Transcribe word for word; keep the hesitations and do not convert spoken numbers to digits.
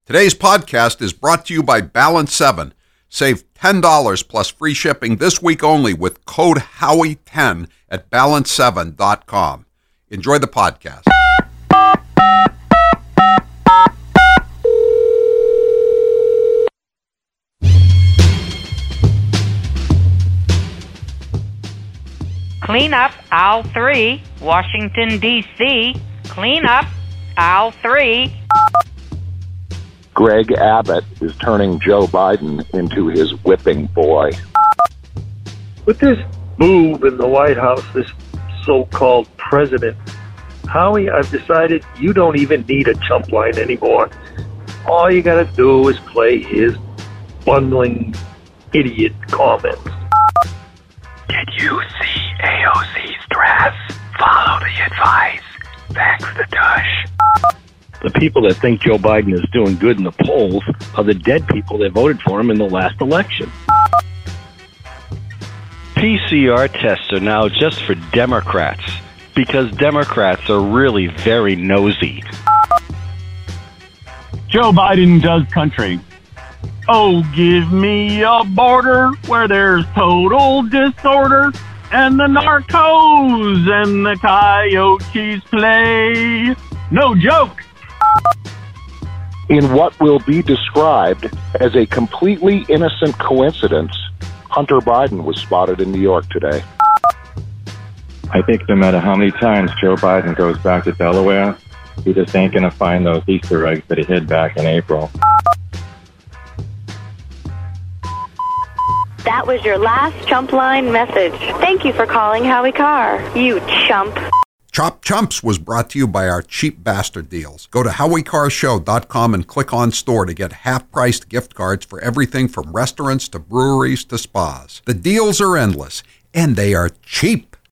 Today's podcast is brought to you by Balance seven. Save ten dollars plus free shipping this week only with code Howie ten at balance seven dot com. Enjoy the podcast. Clean up aisle three, Washington, D C Clean up aisle three. Greg Abbott is turning Joe Biden into his whipping boy. With this boob in the White House, this so-called president, Howie, I've decided you don't even need a chump line anymore. All you gotta do is play his bungling idiot comments. Did you see A O C's dress? Follow the advice. Thanks the tush. The people that think Joe Biden is doing good in the polls are the dead people that voted for him in the last election. P C R tests are now just for Democrats because Democrats are really very nosy. Joe Biden does country. Oh, give me a border where there's total disorder and the narcos and the coyotes play. No joke. In what will be described as a completely innocent coincidence, Hunter Biden was spotted in New York today. I think no matter how many times Joe Biden goes back to Delaware, he just ain't going to find those Easter eggs that he hid back in April. That was your last chump line message. Thank you for calling Howie Carr, you chump. Chop Chumps was brought to you by our cheap bastard deals. Go to howie carr show dot com and click on store to get half-priced gift cards for everything from restaurants to breweries to spas. The deals are endless, and they are cheap.